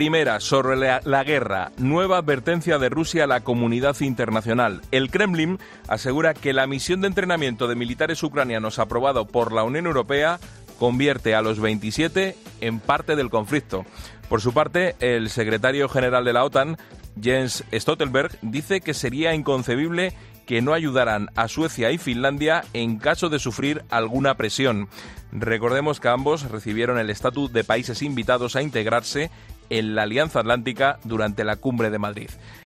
Primera, sobre la guerra. Nueva advertencia de Rusia a la comunidad internacional. El Kremlin asegura que la misión de entrenamiento de militares ucranianos aprobado por la Unión Europea convierte a los 27 en parte del conflicto. Por su parte, el secretario general de la OTAN, Jens Stoltenberg, dice que sería inconcebible que no ayudaran a Suecia y Finlandia en caso de sufrir alguna presión. Recordemos que ambos recibieron el estatus de países invitados a integrarse en la Alianza Atlántica durante la Cumbre de Madrid.